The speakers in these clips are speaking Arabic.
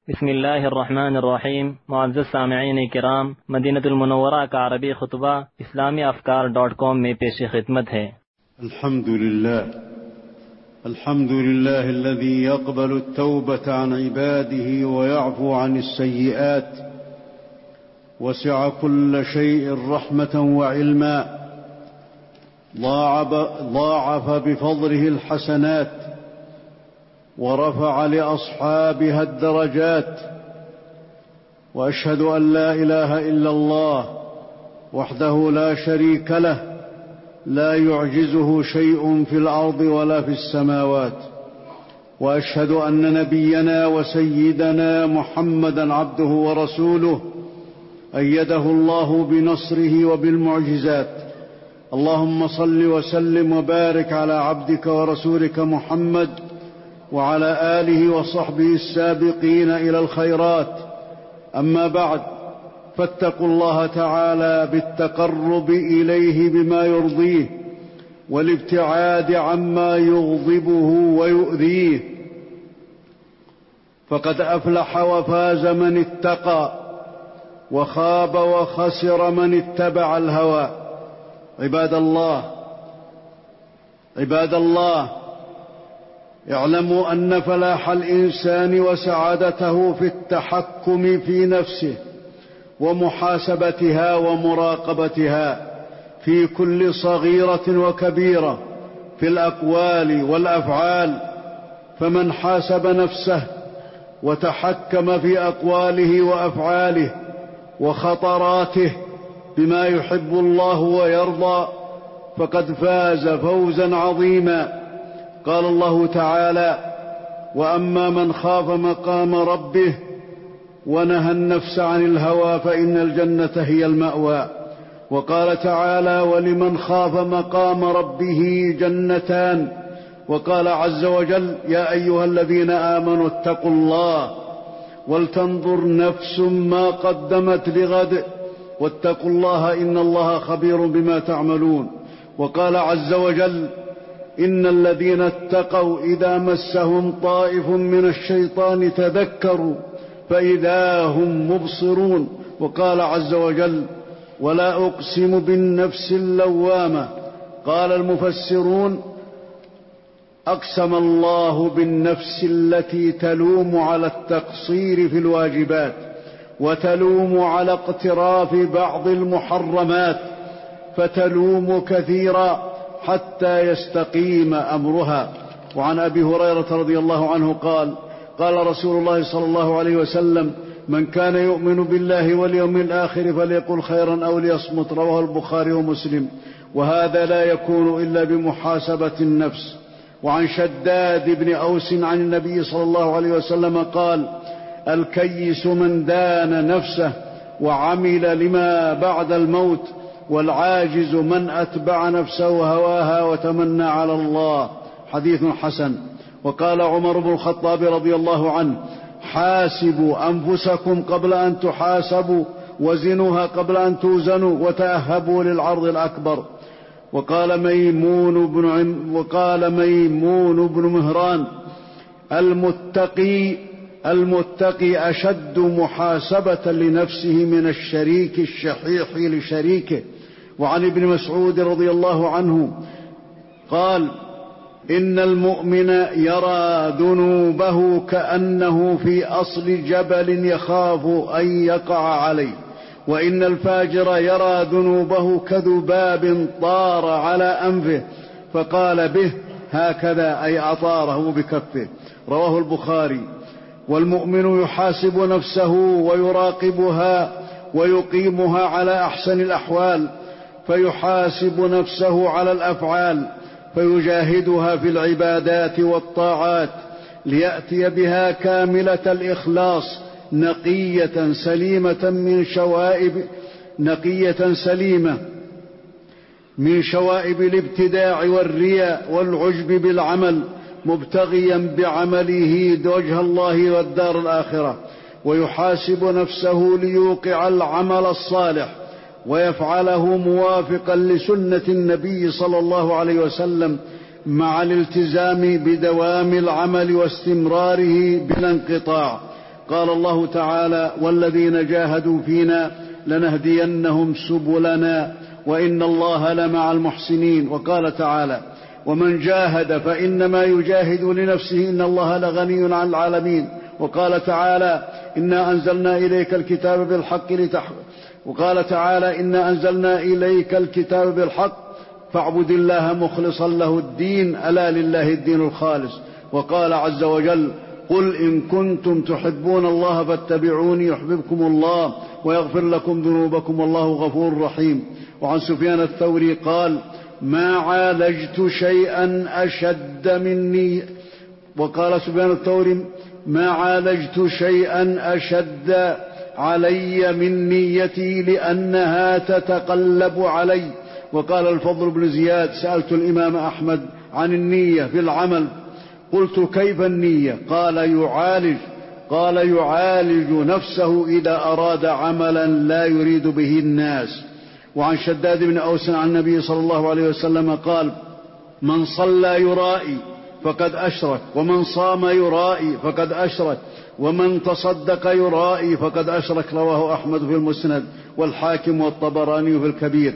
بسم اللہ الرحمن الرحیم۔ معزز سامعین کرام، مدینہ المنورہ کا عربی خطبہ اسلامی افکار.com میں پیش خدمت ہے۔ الحمد لله الذي يقبل التوبة عن عباده ويعفو عن السيئات، وسع كل شيء رحمة وعلما، ضاعف بفضله الحسنات، ورفع لأصحابها الدرجات. وأشهد أن لا إله إلا الله وحده لا شريك له، لا يعجزه شيء في الأرض ولا في السماوات. وأشهد أن نبينا وسيدنا محمدًا عبده ورسوله، أيده الله بنصره وبالمعجزات. اللهم صل وسلم وبارك على عبدك ورسولك محمد وعلى آله وصحبه السابقين إلى الخيرات. أما بعد، فاتقوا الله تعالى بالتقرب إليه بما يرضيه، والابتعاد عما يغضبه ويؤذيه. فقد أفلح وفاز من اتقى، وخاب وخسر من اتبع الهوى. عباد الله، اعلموا أن فلاح الإنسان وسعادته في التحكم في نفسه ومحاسبتها ومراقبتها في كل صغيرة وكبيرة، في الأقوال والأفعال. فمن حاسب نفسه وتحكم في أقواله وأفعاله وخطراته بما يحب الله ويرضى فقد فاز فوزا عظيما. قال الله تعالى: وأما من خاف مقام ربه ونهى النفس عن الهوى فإن الجنة هي المأوى. وقال تعالى: ولمن خاف مقام ربه جنتان. وقال عز وجل: يا أيها الذين آمنوا اتقوا الله ولتنظر نفس ما قدمت لغد واتقوا الله إن الله خبير بما تعملون. وقال عز وجل: إن الذين اتقوا إذا مسهم طائف من الشيطان تذكروا فإذا هم مبصرون. وقال عز وجل: ولا أقسم بالنفس اللوامة. قال المفسرون: أقسم الله بالنفس التي تلوم على التقصير في الواجبات، وتلوم على اقتراف بعض المحرمات، فتلوم كثيرا حتى يستقيم أمرها. وعن أبي هريرة رضي الله عنه قال: قال رسول الله صلى الله عليه وسلم: من كان يؤمن بالله واليوم الآخر فليقل خيرا أو ليصمت. رواه البخاري ومسلم. وهذا لا يكون إلا بمحاسبة النفس. وعن شداد بن أوس عن النبي صلى الله عليه وسلم قال: الكيس من دان نفسه وعمل لما بعد الموت، والعاجز من أتبع نفسه هواها وتمنى على الله. حديث حسن. وقال عمر بن الخطاب رضي الله عنه: حاسبوا أنفسكم قبل أن تحاسبوا، وزنوها قبل أن توزنوا، وتأهبوا للعرض الأكبر. وقال ميمون بن مهران: المتقي أشد محاسبة لنفسه من الشريك الشحيح لشريكه. وعن ابن مسعود رضي الله عنه قال: إن المؤمن يرى ذنوبه كأنه في أصل جبل يخاف أن يقع عليه، وإن الفاجر يرى ذنوبه كذباب طار على أنفه فقال به هكذا، أي أطاره بكفه. رواه البخاري. والمؤمن يحاسب نفسه ويراقبها ويقيمها على أحسن الأحوال، فيحاسب نفسه على الأفعال فيجاهدها في العبادات والطاعات ليأتي بها كاملة الإخلاص، نقية سليمة من شوائب الابتداع والرياء والعجب بالعمل، مبتغيا بعمله وجه الله والدار الآخرة. ويحاسب نفسه ليوقع العمل الصالح ويفعله موافقا لسنة النبي صلى الله عليه وسلم، مع الالتزام بدوام العمل واستمراره بلا انقطاع. قال الله تعالى: والذين جاهدوا فينا لنهدينهم سبلنا وإن الله لمع المحسنين. وقال تعالى: ومن جاهد فإنما يجاهد لنفسه إن الله لغني عن العالمين. وقال تعالى: إنا أنزلنا إليك الكتاب بالحق وقال تعالى: إنا أنزلنا إليك الكتاب بالحق فاعبد الله مخلصا له الدين ألا لله الدين الخالص. وقال عز وجل: قل إن كنتم تحبون الله فاتبعوني يحببكم الله ويغفر لكم ذنوبكم والله غفور رحيم. وعن سفيان الثوري قال: ما عالجت شيئا أشد مني. وقال سفيان الثوري: ما عالجت شيئا أشد علي من نيتي لأنها تتقلب علي. وقال الفضل بن زياد: سألت الإمام أحمد عن النية في العمل، قلت: كيف النية؟ قال يعالج نفسه إذا أراد عملا لا يريد به الناس. وعن شداد بن أوس عن النبي صلى الله عليه وسلم قال: من صلى يرائي فقد أشرك، ومن صام يرائي فقد أشرك، ومن تصدق يرائي فقد أشرك. رواه أحمد في المسند والحاكم والطبراني في الكبير.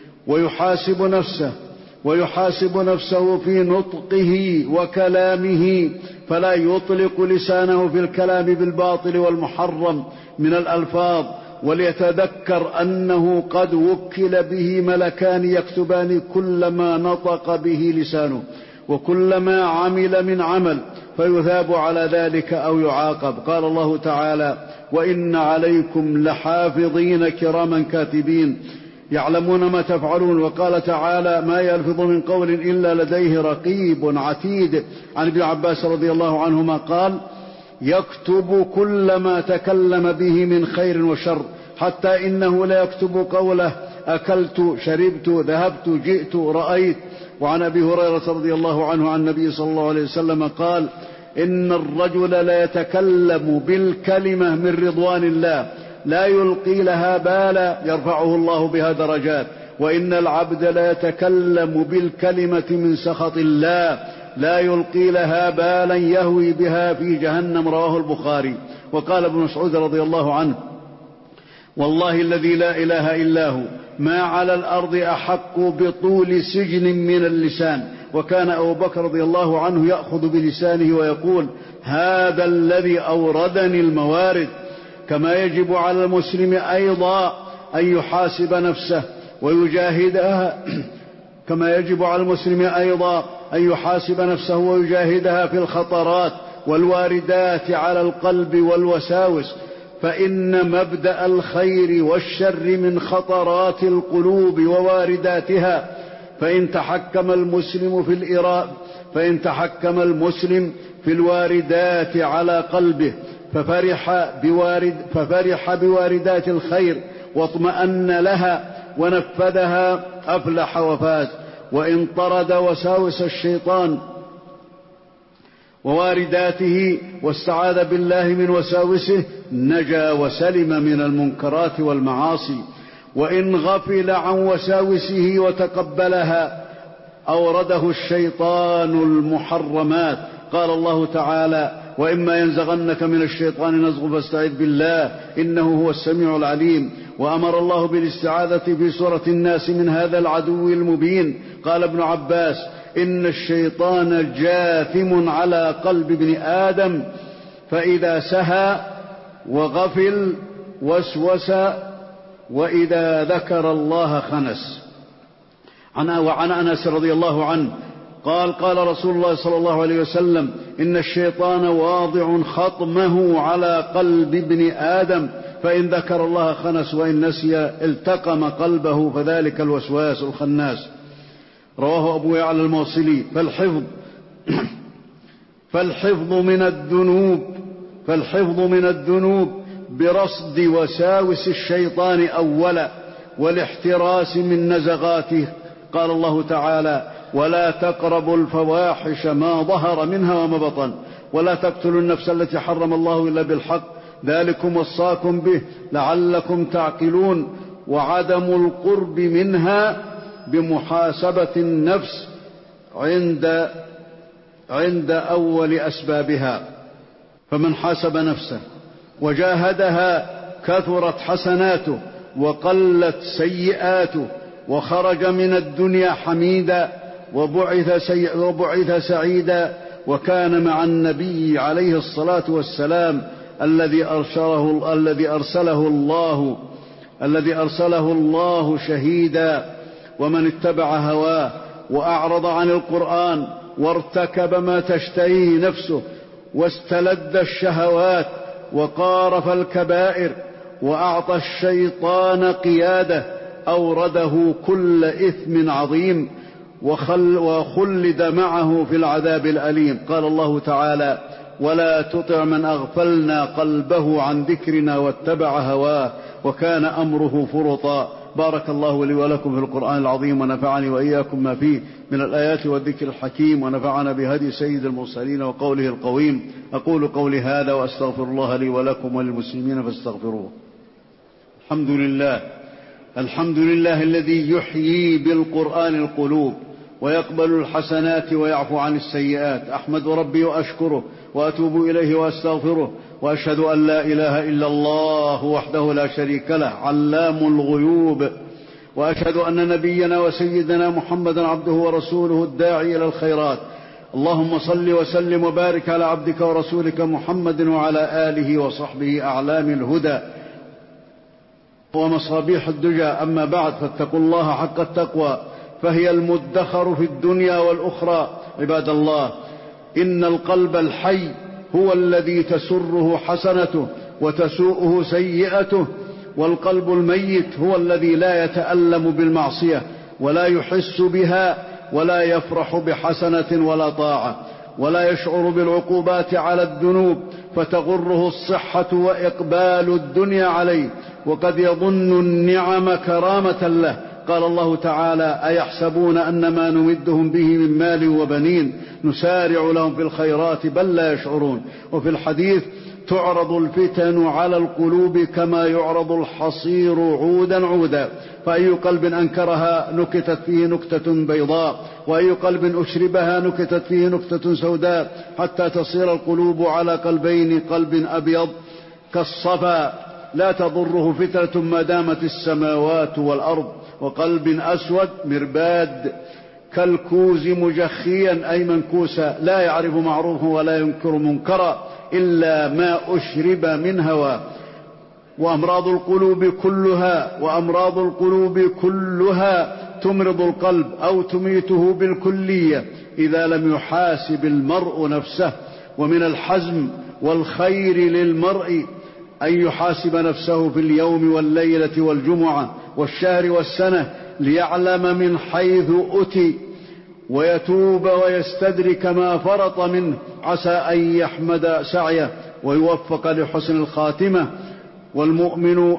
ويحاسب نفسه في نطقه وكلامه فلا يطلق لسانه في الكلام بالباطل والمحرم من الألفاظ، وليتذكر أنه قد وكل به ملكان يكتبان كل ما نطق به لسانه وكل ما عمل من عمل، فيثاب على ذلك أو يعاقب. قال الله تعالى: وإن عليكم لحافظين كراما كاتبين يعلمون ما تفعلون. وقال تعالى: ما يلفظ من قول إلا لديه رقيب عتيد. عن ابن عباس رضي الله عنهما قال: يكتب كل ما تكلم به من خير وشر، حتى إنه لا يكتب قوله أكلت شربت ذهبت جئت رأيت. وعن أبي هريرة رضي الله عنه عن النبي صلى الله عليه وسلم قال: إن الرجل لا يتكلم بالكلمة من رضوان الله لا يلقي لها بالا يرفعه الله بها درجات، وإن العبد لا يتكلم بالكلمة من سخط الله لا يلقي لها بالا يهوي بها في جهنم. رواه البخاري. وقال ابن مسعود رضي الله عنه: والله الذي لا إله إلا هو ما على الأرض أحق بطول سجن من اللسان. وكان أبو بكر رضي الله عنه يأخذ بلسانه ويقول: هذا الذي أوردني الموارد. كما يجب على المسلم أيضا أن يحاسب نفسه ويجاهدها في الخطرات والواردات على القلب والوساوس، فإن مبدأ الخير والشر من خطرات القلوب ووارداتها. فإن تحكم المسلم في الواردات على قلبه ففرح بواردات الخير واطمأن لها ونفذها أفلح وفاز. وإن طرد وساوس الشيطان ووارداته واستعاذ بالله من وساوسه نجا وسلم من المنكرات والمعاصي. وإن غفل عن وساوسه وتقبلها أورده الشيطان المحرمات. قال الله تعالى: وإما ينزغنك من الشيطان نزغ فاستعذ بالله إنه هو السميع العليم. وأمر الله بالاستعاذة في سورة الناس من هذا العدو المبين. قال ابن عباس: إن الشيطان جاثم على قلب ابن آدم، فإذا سهى وغفل وسوس، وإذا ذكر الله خنس. وعن أنس رضي الله عنه قال: قال رسول الله صلى الله عليه وسلم: إن الشيطان واضع خطمه على قلب ابن آدم، فإن ذكر الله خنس وإن نسي التقم قلبه، فذلك الوسواس الخناس. رواه أبو يعلى الموصلي. فالحفظ من الذنوب برصد وساوس الشيطان أولا، والاحتراس من نزغاته. قال الله تعالى: ولا تقربوا الفواحش ما ظهر منها وما بطن، ولا تقتلوا النفس التي حرم الله إلا بالحق، ذلكم وصاكم به لعلكم تعقلون. وعدم القرب منها بمحاسبة النفس عند أول أسبابها. فمن حاسب نفسه وجاهدها كثرت حسناته وقلت سيئاته، وخرج من الدنيا حميدا وبعث سعيدا، وكان مع النبي عليه الصلاة والسلام الذي أرسله الله شهيدا. ومن اتبع هواه وأعرض عن القرآن وارتكب ما تشتهيه نفسه واستلذ الشهوات وقارف الكبائر وأعطى الشيطان قياده أورده كل إثم عظيم وخلد معه في العذاب الأليم. قال الله تعالى: ولا تطع من أغفلنا قلبه عن ذكرنا واتبع هواه وكان أمره فرطا. بارك الله لي ولكم في القرآن العظيم، ونفعني وإياكم ما فيه من الآيات والذكر الحكيم، ونفعنا بهدي سيد المرسلين وقوله القويم. أقول قولي هذا وأستغفر الله لي ولكم وللمسلمين فاستغفروه. الحمد لله الذي يحيي بالقرآن القلوب ويقبل الحسنات ويعفو عن السيئات. أحمد ربي وأشكره وأتوب إليه وأستغفره، وأشهد أن لا إله إلا الله وحده لا شريك له علام الغيوب، وأشهد أن نبينا وسيدنا محمدا عبده ورسوله الداعي إلى الخيرات. اللهم صل وسلم وبارك على عبدك ورسولك محمد وعلى آله وصحبه أعلام الهدى ومصابيح الدجى. أما بعد، فاتقوا الله حق التقوى، فهي المدخر في الدنيا والأخرى. عباد الله، إن القلب الحي هو الذي تسره حسنته وتسوءه سيئته، والقلب الميت هو الذي لا يتألم بالمعصية ولا يحس بها ولا يفرح بحسنة ولا طاعة، ولا يشعر بالعقوبات على الذنوب فتغره الصحة وإقبال الدنيا عليه، وقد يظن النعم كرامة له. قال الله تعالى: أيحسبون أن ما نمدهم به من مال وبنين نسارع لهم في الخيرات بل لا يشعرون. وفي الحديث: تعرض الفتن على القلوب كما يعرض الحصير عودا عودا، فأي قلب أنكرها نكتت فيه نكتة بيضاء، وأي قلب أشربها نكتت فيه نكتة سوداء، حتى تصير القلوب على قلبين: قلب أبيض كالصفا لا تضره فتنة ما دامت السماوات والأرض، وقلب أسود مرباد كالكوز مجخيا أي منكوسا لا يعرف معروفا ولا ينكر منكرا إلا ما أشرب من هوى. وأمراض القلوب كلها تمرض القلب أو تميته بالكلية إذا لم يحاسب المرء نفسه. ومن الحزم والخير للمرء أن يحاسب نفسه في اليوم والليلة والجمعة والشهر والسنة ليعلم من حيث أتي ويتوب ويستدرك ما فرط منه، عسى أن يحمد سعيه ويوفق لحسن الخاتمة. والمؤمن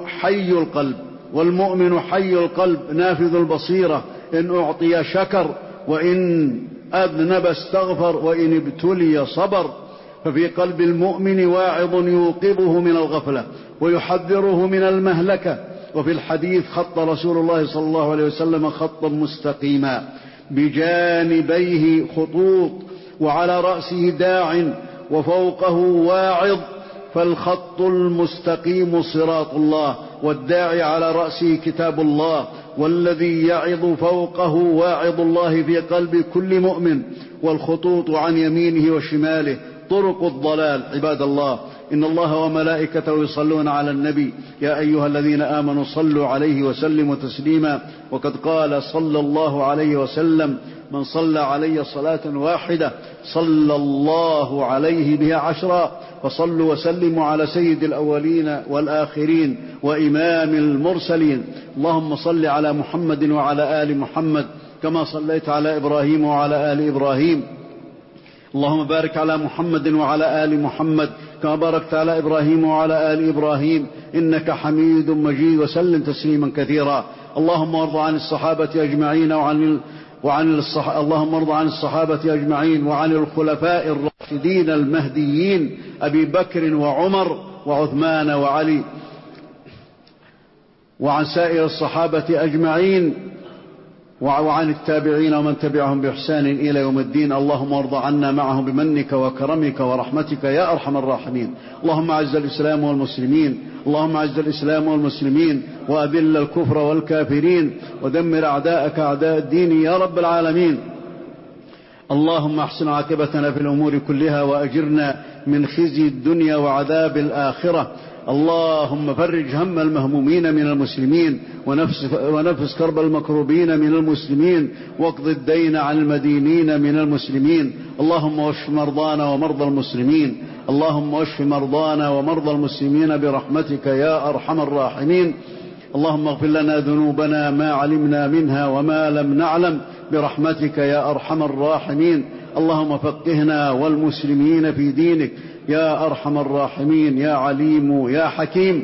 حي القلب نافذ البصيرة، إن أعطي شكر وإن أذنب استغفر وإن ابتلي صبر. ففي قلب المؤمن واعظ يوقظه من الغفلة ويحذره من المهلكة. وفي الحديث: خط رسول الله صلى الله عليه وسلم خطا مستقيما بجانبيه خطوط وعلى رأسه داع وفوقه واعظ، فالخط المستقيم صراط الله، والداعي على رأسه كتاب الله، والذي يعظ فوقه واعظ الله في قلب كل مؤمن، والخطوط عن يمينه وشماله طرق الضلال. عباد الله، إن الله وملائكته يصلون على النبي، يا أيها الذين آمنوا صلوا عليه وسلموا تسليما. وقد قال صلى الله عليه وسلم: من صلى علي صلاة واحدة صلى الله عليه بها 10. فصلوا وسلموا على سيد الأولين والآخرين وإمام المرسلين. اللهم صل على محمد وعلى آل محمد كما صليت على إبراهيم وعلى آل إبراهيم. اللهم بارك على محمد وعلى آل محمد كما باركت على إبراهيم وعلى آل إبراهيم إنك حميد مجيد، وسلم تسليما كثيرا. اللهم ارض عن الصحابة أجمعين اللهم ارض عن الصحابة أجمعين وعن الخلفاء الراشدين المهديين أبي بكر وعمر وعثمان وعلي، وعن سائر الصحابة أجمعين وعن التابعين ومن تبعهم بإحسان إلى يوم الدين. اللهم وارض عنا معهم بمنك وكرمك ورحمتك يا أرحم الراحمين. اللهم أعز الإسلام والمسلمين، اللهم أعز الإسلام والمسلمين، وأذل الكفر والكافرين، ودمر أعداءك أعداء الدين يا رب العالمين. اللهم احسن عاقبتنا في الأمور كلها، وأجرنا من خزي الدنيا وعذاب الآخرة. اللهم فرج هم المهمومين من المسلمين، ونفس كرب المكروبين من المسلمين، واقض الدين عن المدينين من المسلمين. اللهم واشف مرضانا ومرضى المسلمين، اللهم واشف مرضانا ومرضى المسلمين برحمتك يا أرحم الراحمين. اللهم اغفر لنا ذنوبنا ما علمنا منها وما لم نعلم برحمتك يا أرحم الراحمين. اللهم فقهنا والمسلمين في دينك يا أرحم الراحمين يا عليم يا حكيم.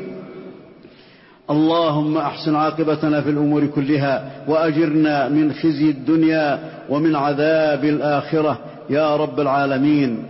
اللهم أحسن عاقبتنا في الأمور كلها، وأجرنا من خزي الدنيا ومن عذاب الآخرة يا رب العالمين.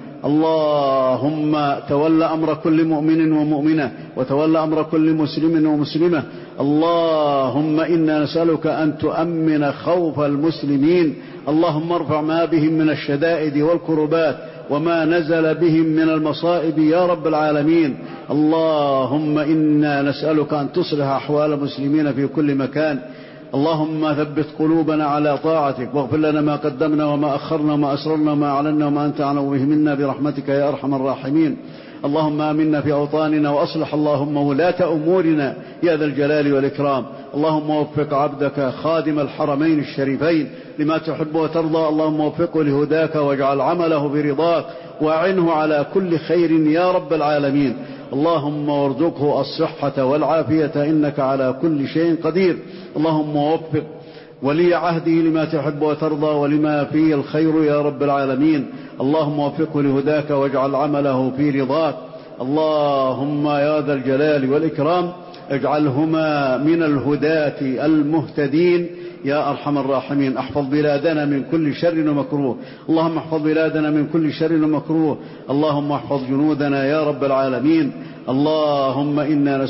اللهم تول أمر كل مؤمن ومؤمنة، وتول أمر كل مسلم ومسلمة. اللهم إنا نسألك أن تؤمن خوف المسلمين. اللهم ارفع ما بهم من الشدائد والكربات وما نزل بهم من المصائب يا رب العالمين. اللهم إنا نسألك أن تصلح أحوال المسلمين في كل مكان. اللهم ثبت قلوبنا على طاعتك، واغفر لنا ما قدمنا وما أخرنا وما أسررنا وما أعلنا وما أنت أعلم به منا برحمتك يا أرحم الراحمين. اللهم آمنا في أوطاننا، وأصلح اللهم ولاة أمورنا يا ذا الجلال والإكرام. اللهم وفق عبدك خادم الحرمين الشريفين لما تحب وترضى. اللهم وفقه لهداك، واجعل عمله برضاك، وأعنه على كل خير يا رب العالمين. اللهم وارزقه الصحة والعافية، إنك على كل شيء قدير. اللهم وفق ولي عهده لما تحب وترضى ولما فيه الخير يا رب العالمين. اللهم وفقه لهداك، واجعل عمله في رضاك. اللهم يا ذا الجلال والإكرام اجعلهما من الهداة المهتدين يا أرحم الراحمين. احفظ بلادنا من كل شر ومكروه. اللهم احفظ بلادنا من كل شر ومكروه. اللهم احفظ جنودنا يا رب العالمين. اللهم إنا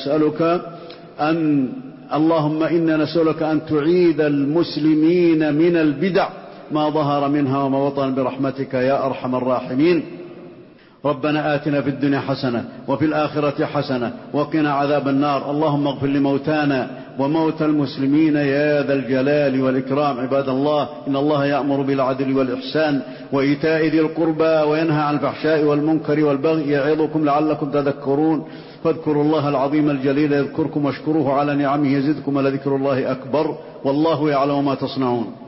نسألك أن تعيد المسلمين من البدع ما ظهر منها وما بطن برحمتك يا أرحم الراحمين. ربنا آتنا في الدنيا حسنة وفي الآخرة حسنة وقنا عذاب النار. اللهم اغفر لموتانا وموتى المسلمين يا ذا الجلال والإكرام. عباد الله، إن الله يأمر بالعدل والإحسان وإيتاء ذي القربى، وينهى عن الفحشاء والمنكر والبغي، يعظكم لعلكم تذكرون. فاذكروا الله العظيم الجليل يذكركم، واشكروه على نعمه يزدكم، ولذكر الله أكبر، والله يعلم ما تصنعون.